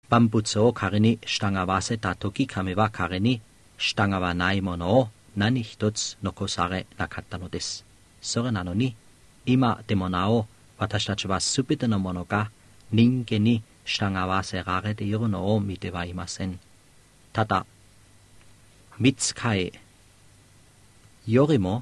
万物を彼に従わせたとき、神は彼に従わないものを何一つ残されなかったのです。それなのに、今でもなお私たちはすべてのものが人間に従わせられているのを見てはいません。ただ、御使いよりも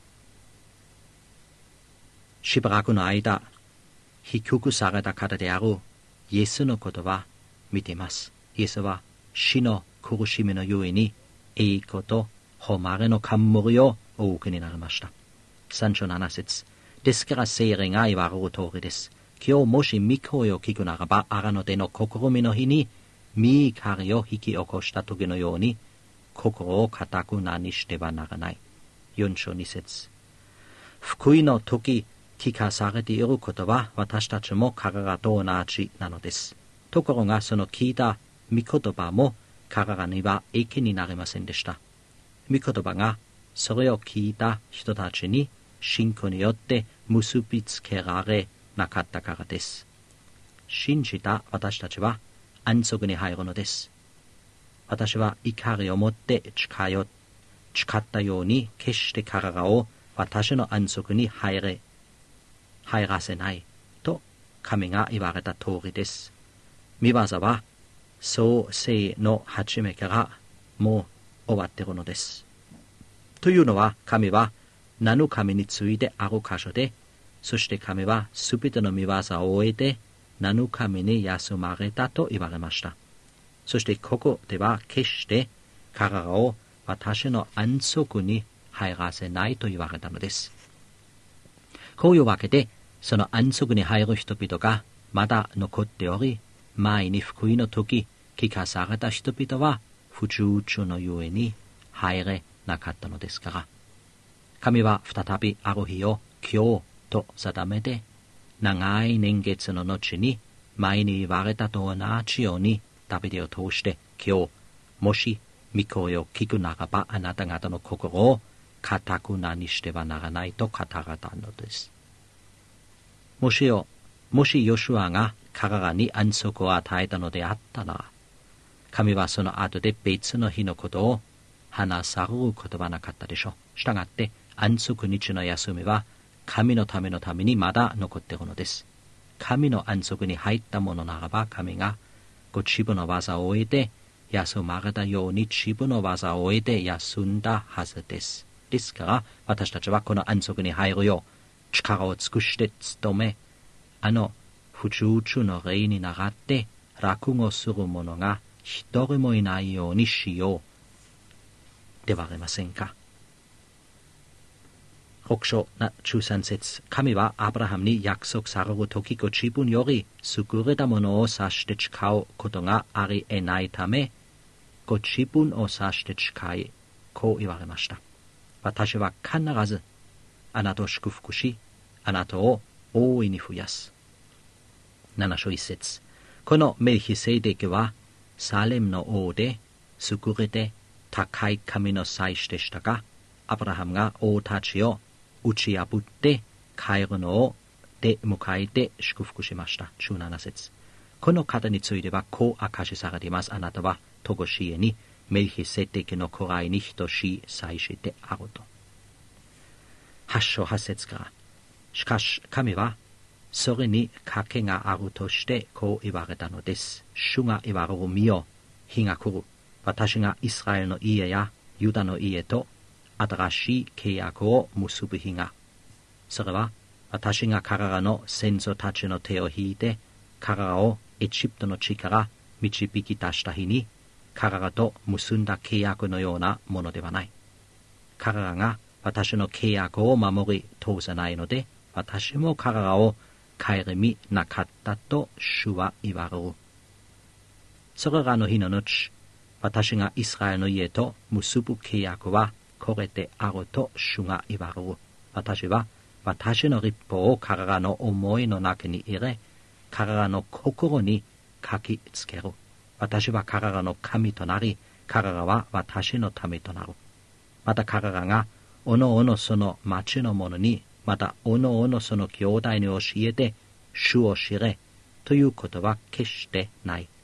しばらくの間低くされた方であるイエスのことは見ています。イエスは死の苦しみのゆえに栄光と誉れの冠をお受けになりました。3章7節ですから聖霊が言われる通りです。今日もし御声を聞くならば、荒野での試みの日に御怒りを引き起こした時のように心を固くなにしてはならない。4章2節福音の時聞かされていることは私たちも彼らと同じなのです。ところがその聞いた御言葉も彼らには益になりませんでした。御言葉がそれを聞いた人たちに信仰によって結びつけられなかったからです。信じた私たちは安息に入るのです。私は怒りを持って誓ったように決して彼らを私の安息に入らせないと神が言われた通りです。御業は創世の初めからもう終わっているのです。というのは神は7日目についてある箇所で、そして神はすべての御業を終えて7日目に休まれたと言われました。そしてここでは決して彼らを私の安息に入らせないと言われたのです。こういうわけで、その安息に入る人々がまだ残っており、前に福音の時聞かされた人々は不従順のゆえに入れなかったのですから、神は再びある日を今日と定めて、長い年月の後に前に言われたと同じようにダビデを通して今日、もし御声を聞くならばあなた方の心を固くなにしてはならないと語られたのです。もしヨシュアが彼らに安息を与えたのであったなら、神はその後で別の日のことを話されることはなかったでしょう。したがって安息日の休みは神のためにまだ残っているのです。神の安息に入ったものならば、神がご自分の技を終えて休まれたように自分の技を終えて休んだはずです。ですから私たちはこの安息に入るよう力を尽くして努め、不従順の霊に倣って落語する者が一人もいないようにしようではありませんか。6章13節神はアブラハムに約束されるとき、ご自分より優れたものを指して誓うことがあり得ないため、ご自分を指して誓い、こう言われました。私は必ずあなたを祝福し、あなたを大いに増やす。7章1節このメルキセデケはサレムの王で優れて高い神の祭司でしたが、アブラハムが王たちを打ち破って帰るのを出迎えて祝福しました。17節この方についてはこう明かしされています。あなたは常しえにメルキセデケの位に等しい祭司であると。8章8節からしかし神はそれに賭けがあるとしてこう言われたのです。主が言われる見よ、日が来る。私がイスラエルの家やユダの家と新しい契約を結ぶ日が。それは私が彼らの先祖たちの手を引いて彼らをエジプトの地から導き出した日に彼らと結んだ契約のようなものではない。彼らが私の契約を守り通さないので、私も彼らを顧みなかったと主は言われる。それらの日の後、私がイスラエルの家と結ぶ契約はこれであると主が言われる。私は私の律法を彼らの思いの中に入れ、彼らの心に書きつける。私は彼らの神となり、彼らは私の民となる。また彼らがおのおのその町の者に、またおのおのその兄弟に教えて主を知れということは決してない。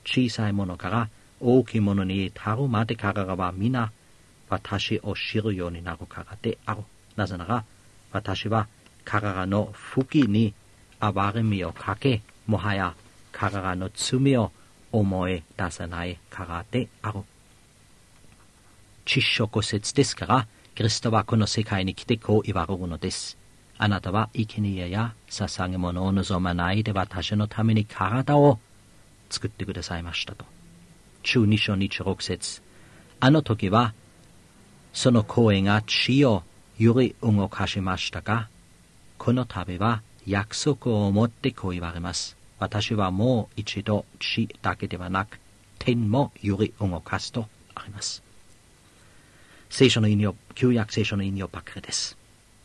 小さいものから大きいものに至るまで彼らは皆私を知るようになるからである。なぜなら私は彼らの不義に憐れみをかけ、もはや彼らの罪を思い出さないからである。窒素骨折ですから、キリストはこの世界に来てこう言われるのです。あなたは生贄や捧げ物を望まないで私のために体を作ってくださいましたと。中2章26節。あの時はその声が地を揺り動かしましたが、この度は約束を持ってこう言われます。私はもう一度地だけではなく天も揺り動かすとあります。聖書の引用、旧約聖書の引用ばかりです。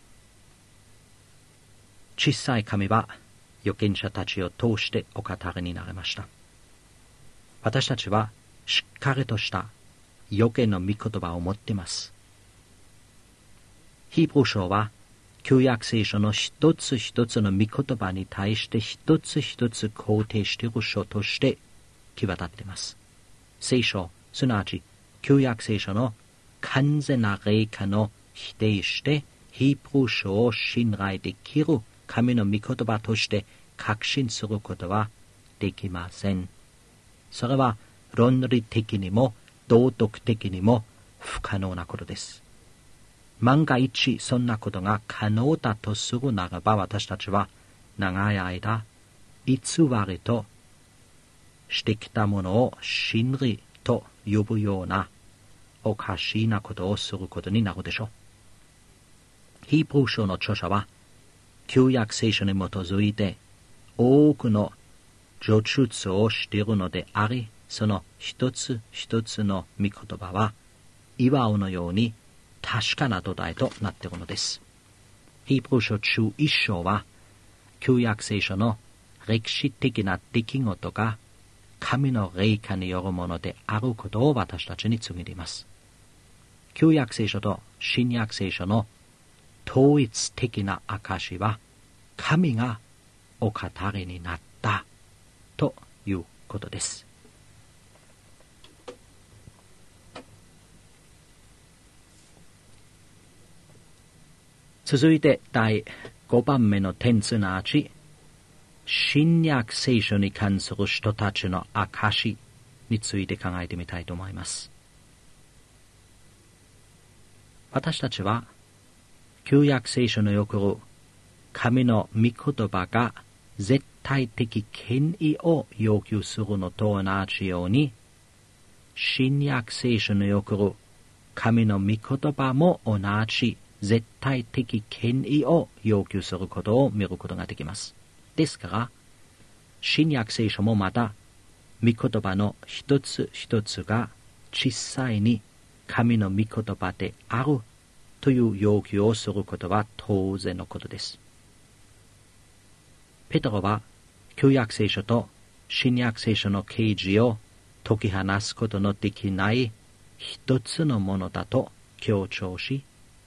小さい神は預言者たちを通してお語りになりました。私たちはしっかりとした預言の御言葉を持っています。ヒーブルー書は旧約聖書の一つ一つの御言葉に対して一つ一つ肯定している書として際立っています。聖書、すなわち旧約聖書の完全な霊感を否定してヒーブルー書を信頼できる神の御言葉として確信することはできません。それは論理的にも道徳的にも不可能なことです。万が一そんなことが可能だとするならば、私たちは長い間偽りとしてきたものを真理と呼ぶようなおかしなことをすることになるでしょう。ヒーブルー書の著者は旧約聖書に基づいて多くの叙述をしているのであり、その一つ一つの御言葉は岩尾のように確かな土台となっているのです。ヒーブルー書中一章は旧約聖書の歴史的な出来事が神の霊感によるものであることを私たちに告げています。旧約聖書と新約聖書の統一的な証は神がお語りになったということです。続いて第5番目の点すなわち新約聖書に関する人たちの証について考えてみたいと思います。私たちは旧約聖書に送る神の御言葉が絶対的権威を要求するのと同じように、新約聖書に送る神の御言葉も同じ絶対的権威を要求することを見ることができます。ですから、新約聖書もまた御言葉の一つ一つが実際に神の御言葉であるという要求をすることは当然のことです。ペテロは旧約聖書と新約聖書の啓示を解き放すことのできない一つのものだと強調し、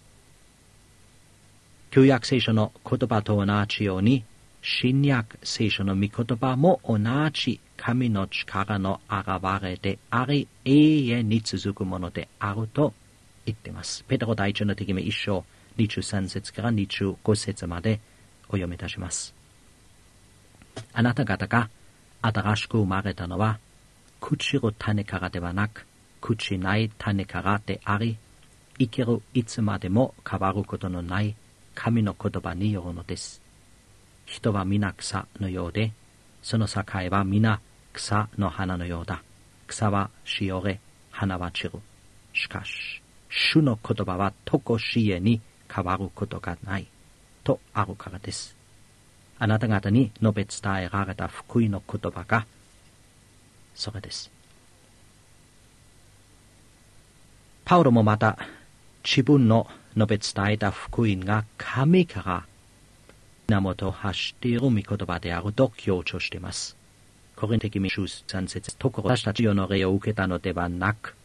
旧約聖書の言葉と同じように新約聖書の御言葉も同じ神の力の現れであり永遠に続くものであると言っています。ペテロ第一の手紙1章23節から25節までお読みいたします。あなた方が新しく生まれたのは朽ちる種からではなく朽ちない種からであり、生きるいつまでも変わることのない神の言葉によるのです。人は皆草のようで、その境は皆草の花のようだ。草はしおれ、花は散る。しかし、主の言葉はとこしえに変わることがないとあるからです。あなた方に述べ伝えられた福音の言葉がそれです。パウロもまた自分の述べ伝えた福音が神から源を発している御言葉であると強調しています。コリント的書3節、ところ私たち世の霊を受けたのではなく、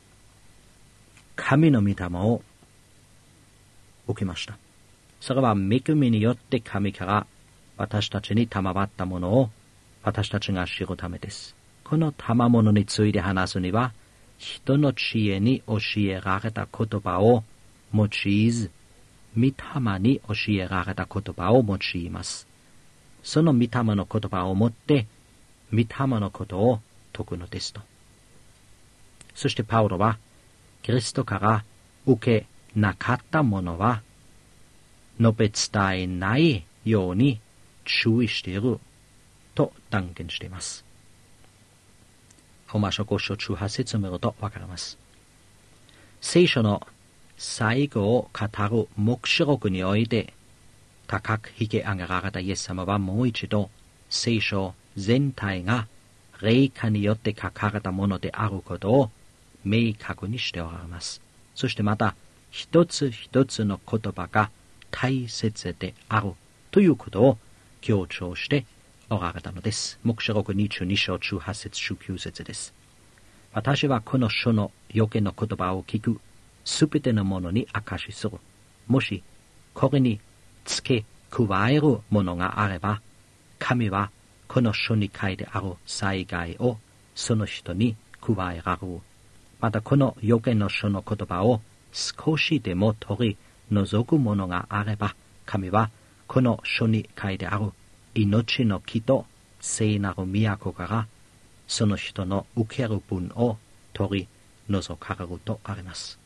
神の御霊を受けました。それは恵みによって神から私たちに賜ったものを私たちが知るためです。 この賜物について話すには、人の知恵に教えられた言葉を用いず、御霊に教えられた言葉を用います。その御霊の言葉をもって、御霊のことを説くのですと。そしてパウロは、キリストから受けなかったものは、述べ伝えないように注意していると断言しています。ローマ書5章18節を見るとわかります。聖書の最後を語る黙示録において、高く引き上げられたイエス様はもう一度、聖書全体が霊感によって書かれたものであることを明確にしておられます。そしてまた、一つ一つの言葉が大切であるということを強調しておられたのです。黙示録22章18節19節です。私はこの書の予見の言葉を聞くすべてのものに証しする。もしこれに付け加えるものがあれば、神はこの書に書いてある災害をその人に加えられる。またこの予見の書の言葉を少しでも取り除くものがあれば、神はこの書に書いてある命の木と聖なる都からその人の受ける分を取り除かれるとあります。